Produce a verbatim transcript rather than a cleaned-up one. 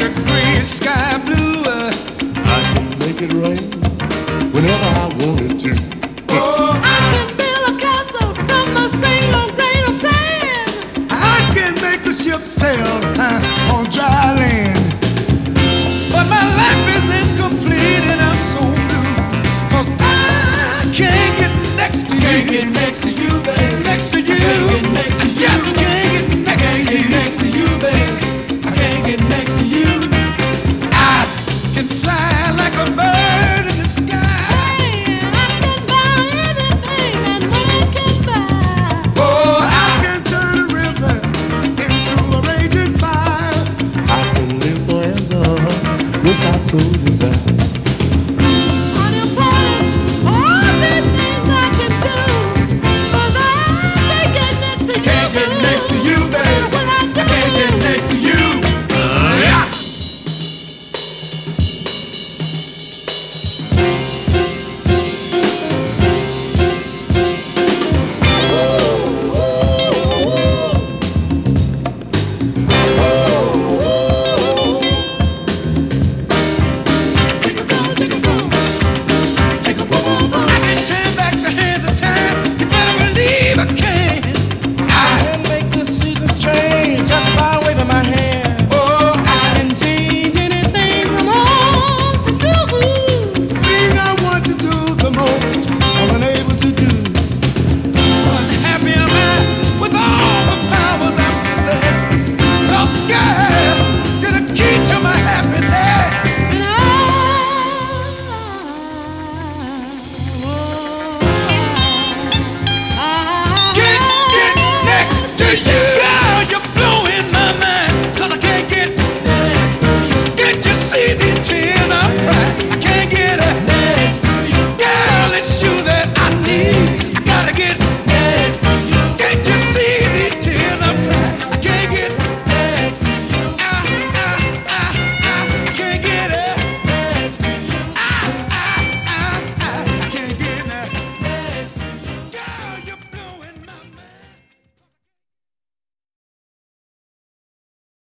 the gray sky blue. uh, I can make it rain whenever I wanted to. Oh, I can build a castle from a single grain of sand. I can make a ship sail uh, on dry land. But my life is incomplete and I'm so blue, 'cause I can't get next to you. Can't get next to you, baby. Next to you. I just can't get next to you. Next to you, baby. I can't get next to you.